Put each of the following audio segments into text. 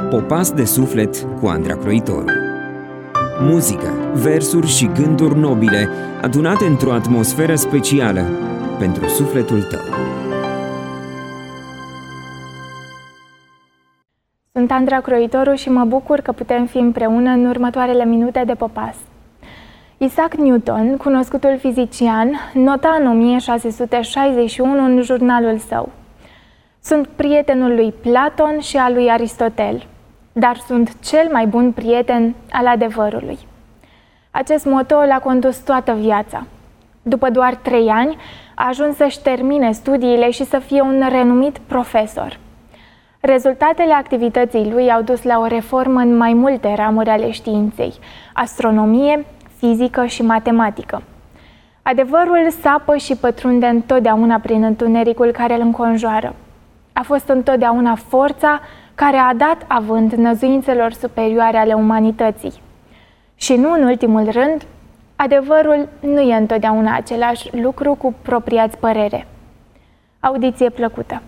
Popas de suflet cu Andra Croitoru. Muzică, versuri și gânduri nobile adunate într-o atmosferă specială pentru sufletul tău. Sunt Andra Croitoru și mă bucur că putem fi împreună în următoarele minute de Popas. Isaac Newton, cunoscutul fizician, nota în 1661 în jurnalul său: "Sunt prietenul lui Platon și al lui Aristotel, dar sunt cel mai bun prieten al adevărului." Acest moto l-a condus toată viața. După doar 3 ani, a ajuns să-și termine studiile și să fie un renumit profesor. Repultatele activității lui au dus la o reformă în mai multe ramuri ale științei: astronomie, fizică și matematică. Adevărul sapă și pătrunde întotdeauna prin întunericul care îl înconjoară. A fost întotdeauna forța care a dat avânt năzuințelor superioare ale umanității. Și nu în ultimul rând, adevărul nu e întotdeauna același lucru cu propria-ți părere. Audiție plăcută!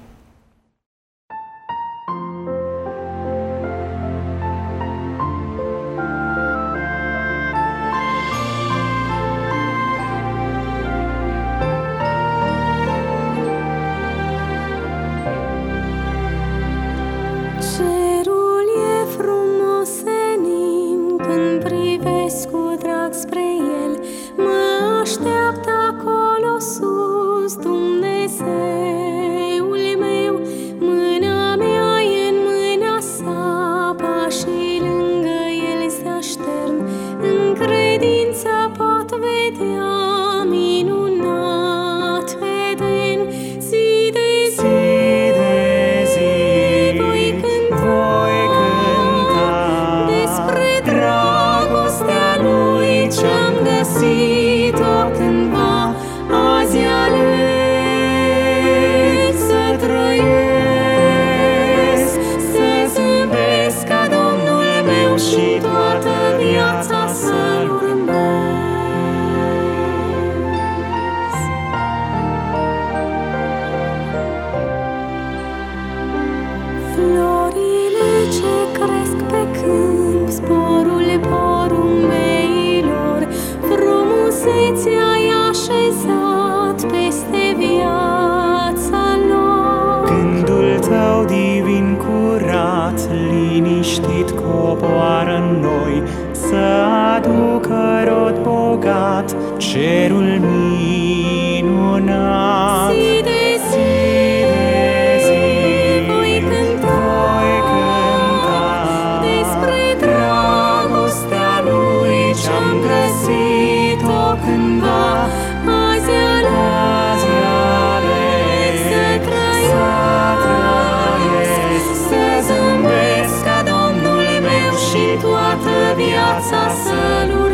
Cerul minunat. Zi de zi, voi cânta despre dragostea lui ce-am găsit-o cândva. Azi ales să trăiesc, să zâmbesc ca Domnul meu și toată viața să-L urmez.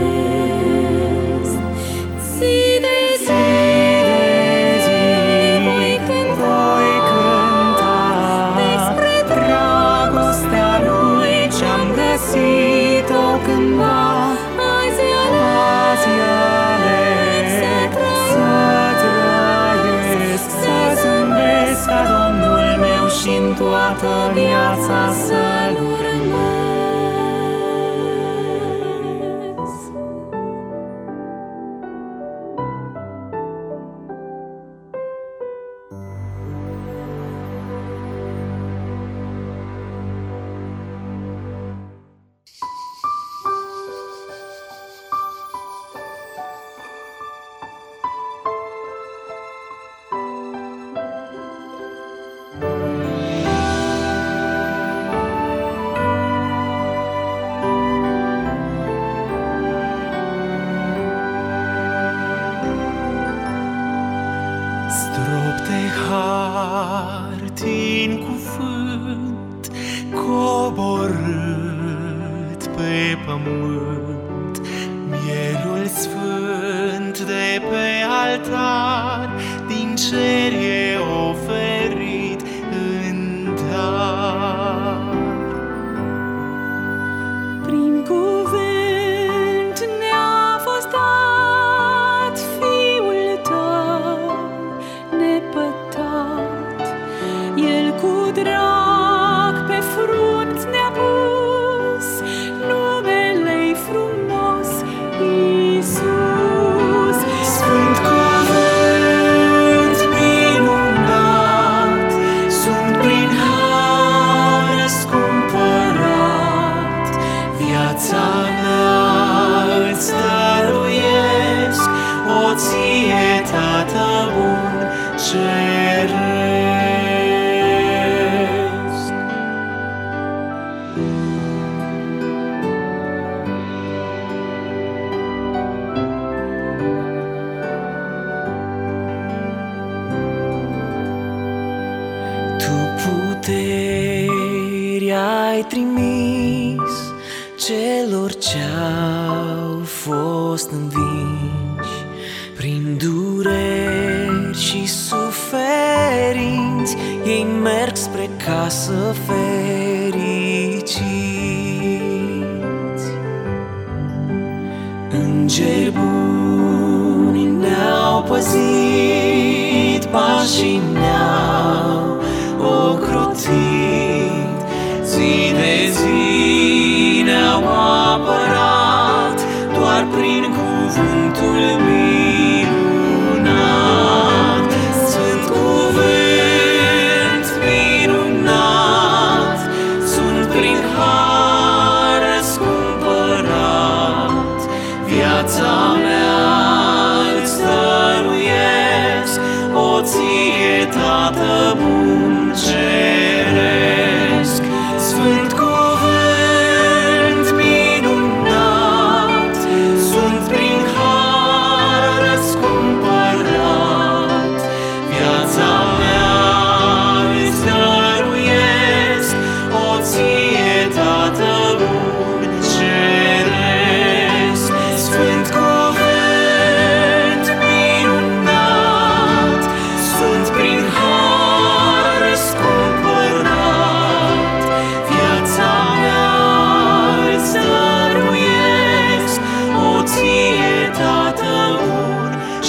Toată viața să-L urmez. Din cuvânt coborât pe pământ, mielul sfânt de pe altar din cer e oferit în dar. Prin cuvânt ne-a fost dat Fiul Tău nepătat, El cu drag pe frunt ne-a ai trimis celor ce-au fost învinși prin dureri și suferinți, ei merg spre casă fericiți. Îngeri buni ne-au păzit, pașii ne-au ocrotit, zi de zi ne-au apărat, doar prin cuvântul minunat. Sunt cuvânt minunat, sunt prin har răscumpărat, viața mea îți dăruiesc, o ție, Tată bun ceresc. Sfânt cuvânt minunat, sunt prin har răscumpărat, viața mea îți dăruiesc, o ție, Tată bun ceresc. Sfânt cuvânt minunat, sunt prin har răscumpărat, viața mea îți dăruiesc, o ție, Tată bun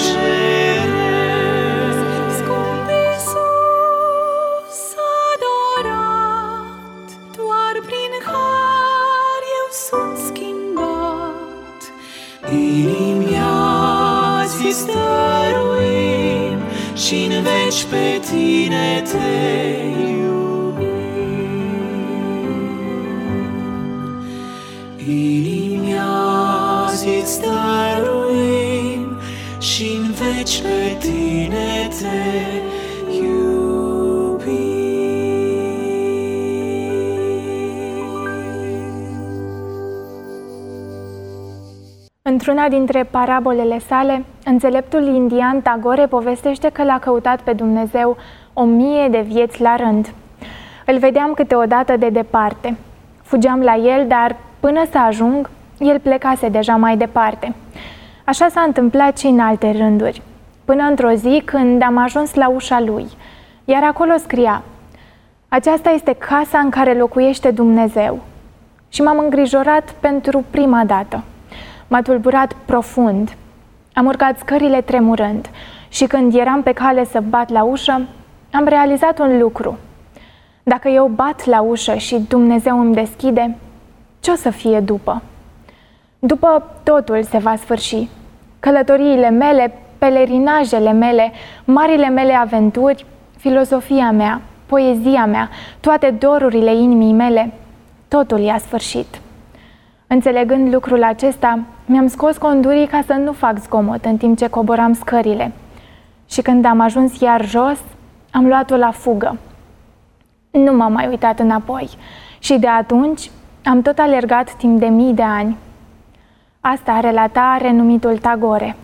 ceresc. Scump Iisus adorat, doar prin har eu sunt schimbat. Inimi azi îți dăruim și-n veci pe tine te iubim. Inimi azi îți dăruim și-n veci pe tine te iubim. Într-una dintre parabolele sale, înțeleptul indian Tagore povestește că l-a căutat pe Dumnezeu 1000 de vieți la rând. Îl vedeam câteodată de departe. Fugeam la el, dar până să ajung, el plecase deja mai departe. Așa s-a întâmplat și în alte rânduri, până într-o zi când am ajuns la ușa lui, iar acolo scria: aceasta este casa în care locuiește Dumnezeu. Și m-am îngrijorat pentru prima dată. M-a tulburat profund. Am urcat scările tremurând și când eram pe cale să bat la ușă, am realizat un lucru. Dacă eu bat la ușă și Dumnezeu îmi deschide, ce o să fie după? După totul se va sfârși. Călătoriile mele, pelerinajele mele, marile mele aventuri, filozofia mea, poezia mea, toate dorurile inimii mele, totul i-a sfârșit. Înțelegând lucrul acesta, mi-am scos condurii ca să nu fac zgomot în timp ce coboram scările. Și când am ajuns iar jos, am luat-o la fugă. Nu m-am mai uitat înapoi și de atunci am tot alergat timp de mii de ani. Asta relata renumitul Tagore.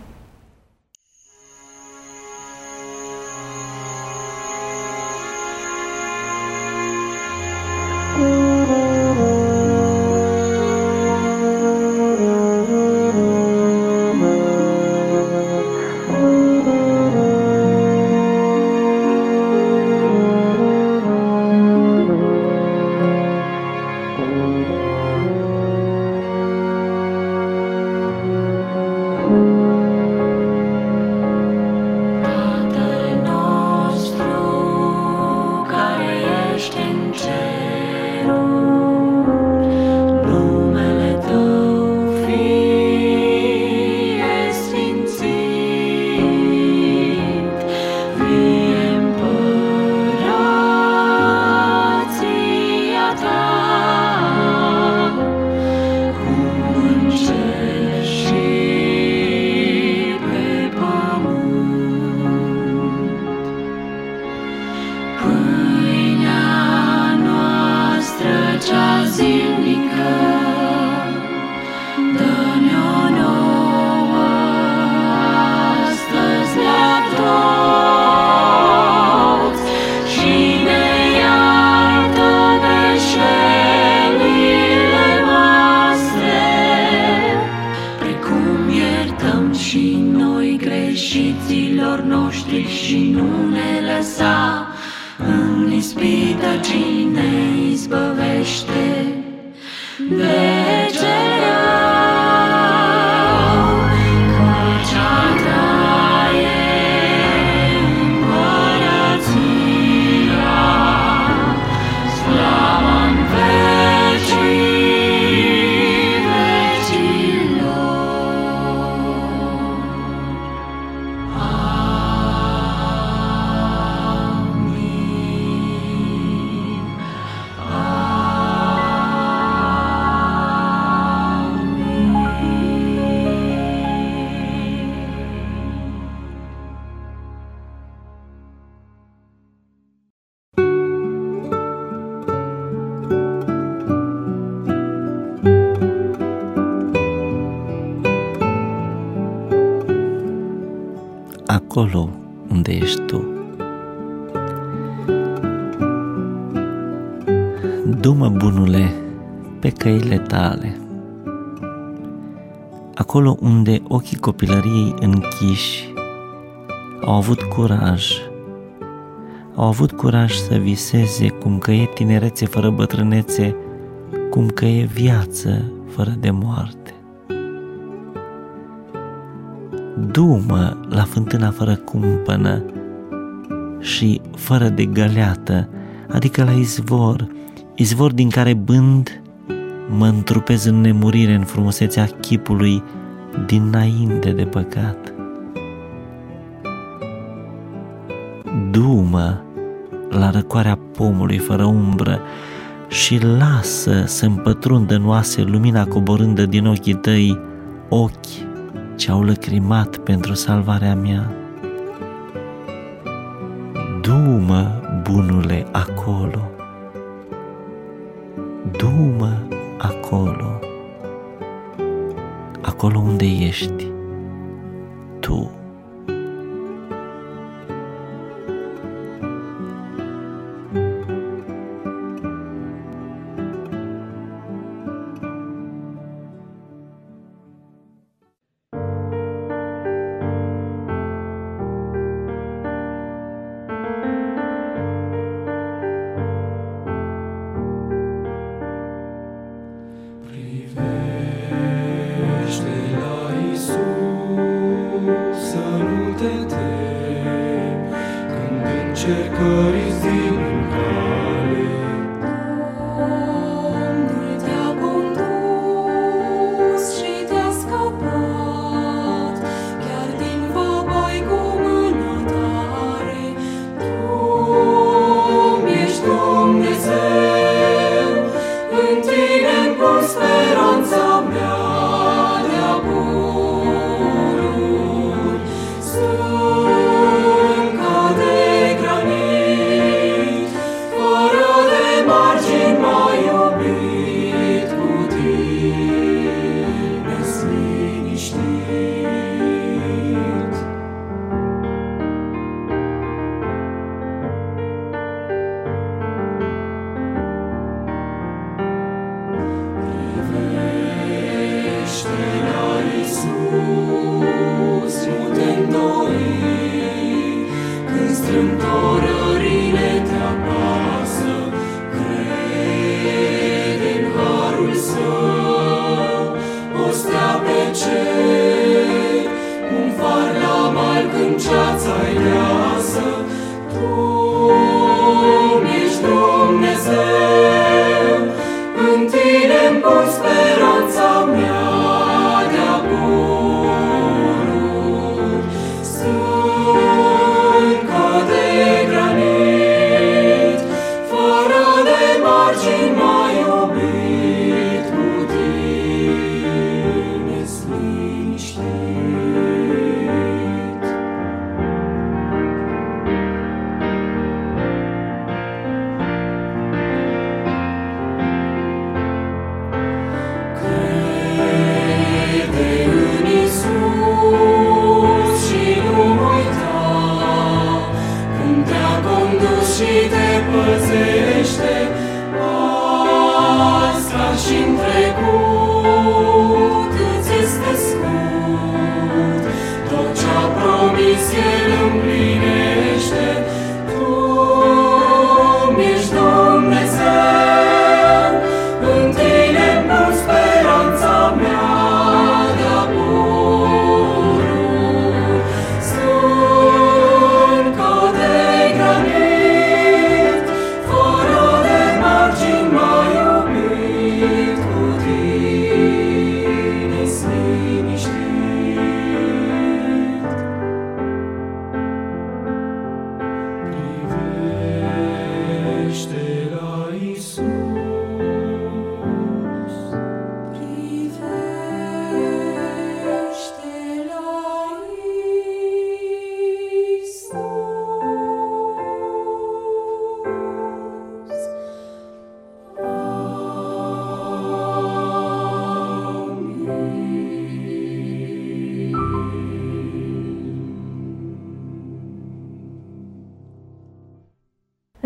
Și ne iartă greșelile Acolo unde ești tu. Du-mă, bunule, pe căile tale, acolo unde ochii copilăriei închiși au avut curaj să viseze cum că e tinerețe fără bătrânețe, cum că e viață fără de moarte. Du-mă la fântâna fără cumpănă și fără de găleată, adică la izvor din care bând mă întrupez în nemurire în frumusețea chipului dinainte de păcat. Du-mă la răcoarea pomului fără umbră și lasă să împătrundă în oase lumina coborândă din ochii tăi, ochi ce au lăcrimat pentru salvarea mea. Du-mă, bunule, acolo, du-mă acolo, acolo unde ești tu. Dumnezeu, în tine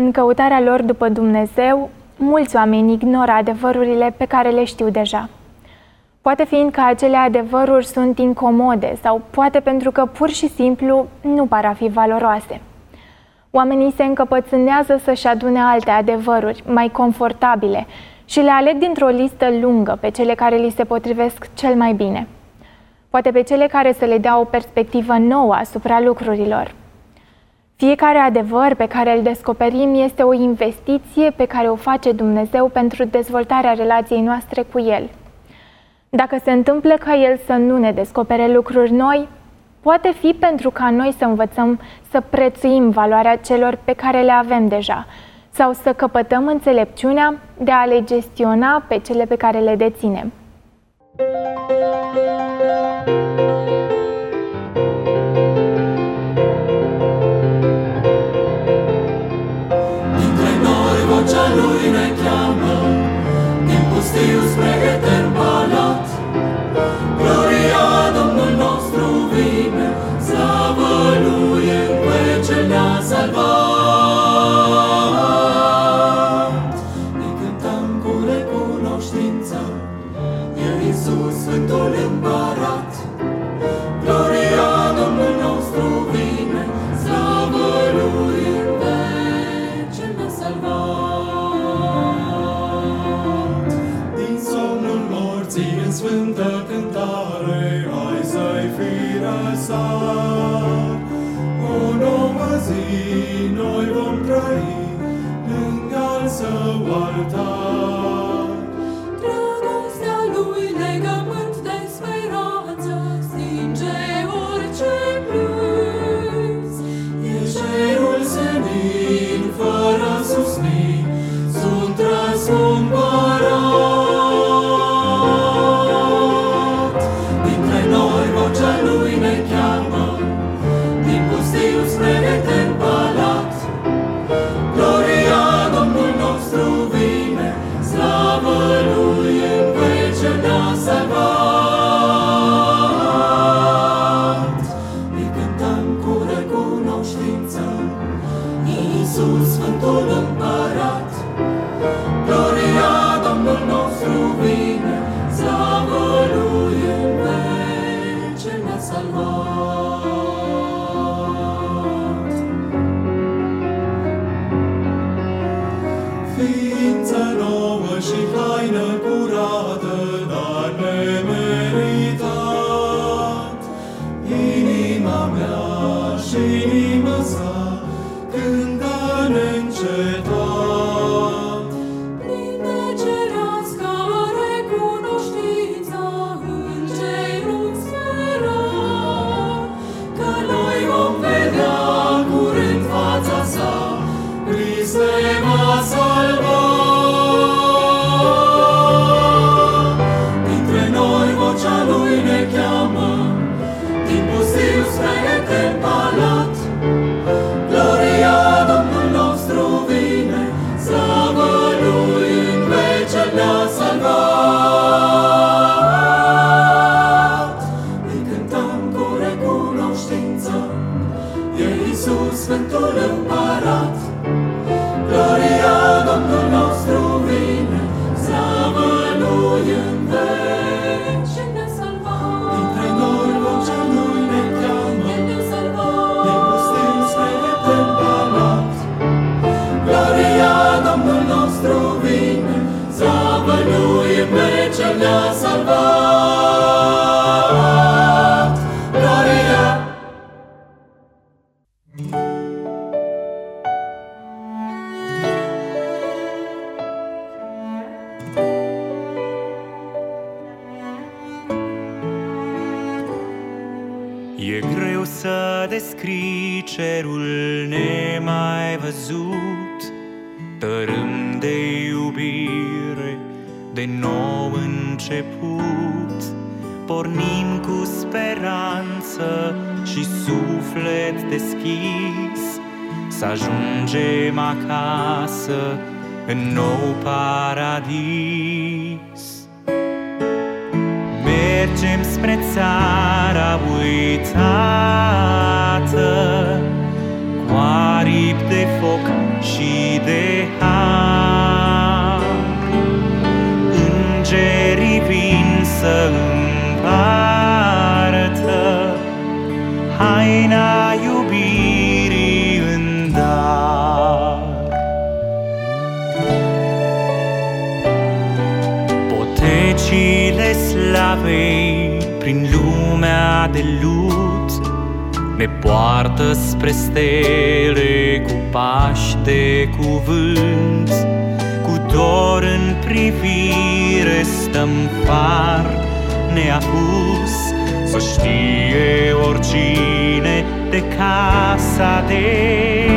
În căutarea lor după Dumnezeu, mulți oameni ignoră adevărurile pe care le știu deja. Poate fiindcă acele adevăruri sunt incomode sau poate pentru că pur și simplu nu par a fi valoroase. Oamenii se încăpățânează să-și adune alte adevăruri, mai confortabile, și le aleg dintr-o listă lungă pe cele care li se potrivesc cel mai bine. Poate pe cele care să le dea o perspectivă nouă asupra lucrurilor. Fiecare adevăr pe care îl descoperim este o investiție pe care o face Dumnezeu pentru dezvoltarea relației noastre cu El. Dacă se întâmplă ca El să nu ne descopere lucruri noi, poate fi pentru ca noi să învățăm să prețuim valoarea celor pe care le avem deja sau să căpătăm înțelepciunea de a le gestiona pe cele pe care le deținem. Dintre noi vocea Lui ne cheamă, din pustiu spre etern palat. Gloria Domnul nostru vine, slavă Lui în pe cel ne-a salvat. Îi cântăm cu recunoștință, e Iisus Sfântul Împărat. Gloria Domnul nostru vine, slavă Lui în pe cel ne-a salvat. Din somnul morții în sfântă cântare, hai să-i fi răsat. O nouă zi noi vom trăi lângă-al său altar. Dragostea Lui legământ de speranță stinge orice plâns. E cerul senin fără susmin, sunt răscumpărat. Dintre noi vocea Lui ne cheamă, din pustiu spre etern palat. Gloria Domnul nostru vine, slavă Lui în pe cel ne-a salvat. Îi cântăm cu recunoștință, Iisus Sfântul Împărat. Gloria Domnul nostru vine, slavă Lui în pe cel ne-a salvat. Ființă nouă și haină curată, dar nemeritat. Inima mea și inima sa cântă neîncetat. Plin de cerească recunoștință, îngerul spera că noi vom vedea curând fața sa, Hristos ne va salva. Dintre noi vocea Lui ne cheamă, din pustiu spre etern palat. Gloria Domnul nostru vine, slavă Lui în pe cel ne-a salvat. Îi cântăm cu recunoștință, e Iisus Sfântul Împărat. Gloria Domnul nostru vine, slavă Lui în veci ne-a salvat. Dintre noi vocea Lui ne cheamă, ne-a salvat. Din pustiu spre etern palat. Gloria Domnul nostru vine, slavă Lui în veci ne-a salvat. Gloria. E greu să descrii cerul nemai văzut, tărâm de iubire, de nou început. Pornim cu speranță și suflet deschis, să ajungem acasă în nou paradis. Mergem spre țara uitată, cu aripi de foc și de har. Îngerii vin să împartă haina iubirii în dar. Potecile slavei prin lumea de lut ne poartă spre stele cu pași de cuvânt. Cu dor în privire stăm far neapus, să știe oricine de casa de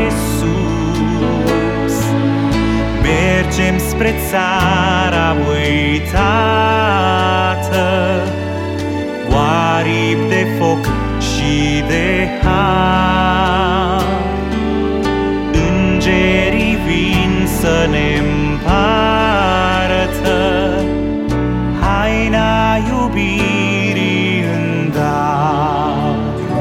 sus. Mergem spre țara uitată, aripi de foc și de har. Îngerii vin să ne împartă haina iubirii în dar.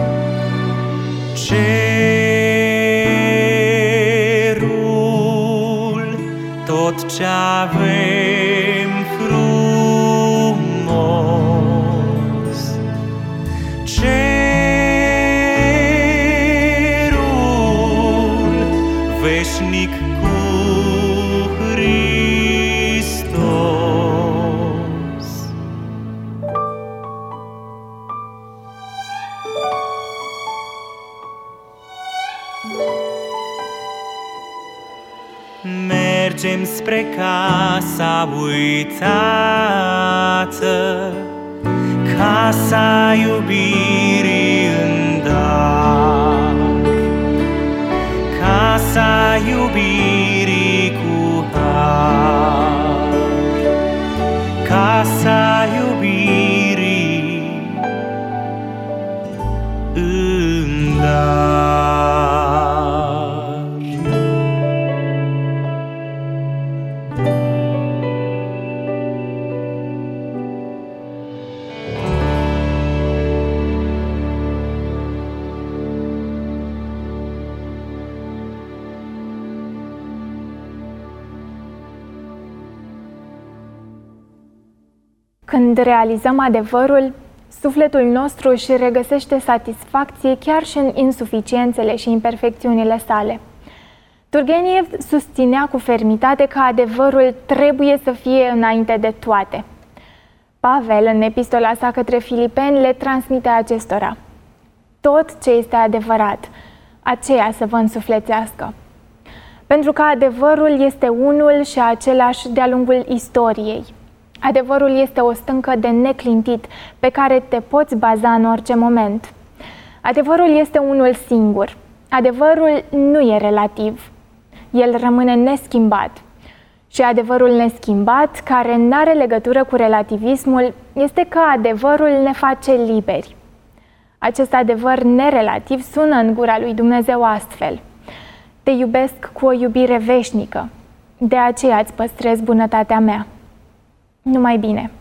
Cerul, tot ce avem frumos, cerul veșnic cu Hristos. Mergem spre casa uitată, casa iubirii în dar. Casa iubirii cu har. Casa iubirii în dar. Când realizăm adevărul, sufletul nostru își regăsește satisfacție chiar și în insuficiențele și imperfecțiunile sale. Turgeniev susținea cu fermitate că adevărul trebuie să fie înainte de toate. Pavel, în epistola sa către Filipeni, le transmite acestora: tot ce este adevărat, aceea să vă însuflețească. Pentru că adevărul este unul și același de-a lungul istoriei. Adevărul este o stâncă de neclintit pe care te poți baza în orice moment. Adevărul este unul singur. Adevărul nu e relativ. El rămâne neschimbat. Și adevărul neschimbat, care n-are legătură cu relativismul, este că adevărul ne face liberi. Acest adevăr nerelativ sună în gura lui Dumnezeu astfel: te iubesc cu o iubire veșnică, de aceea îți păstrez bunătatea mea. Numai bine!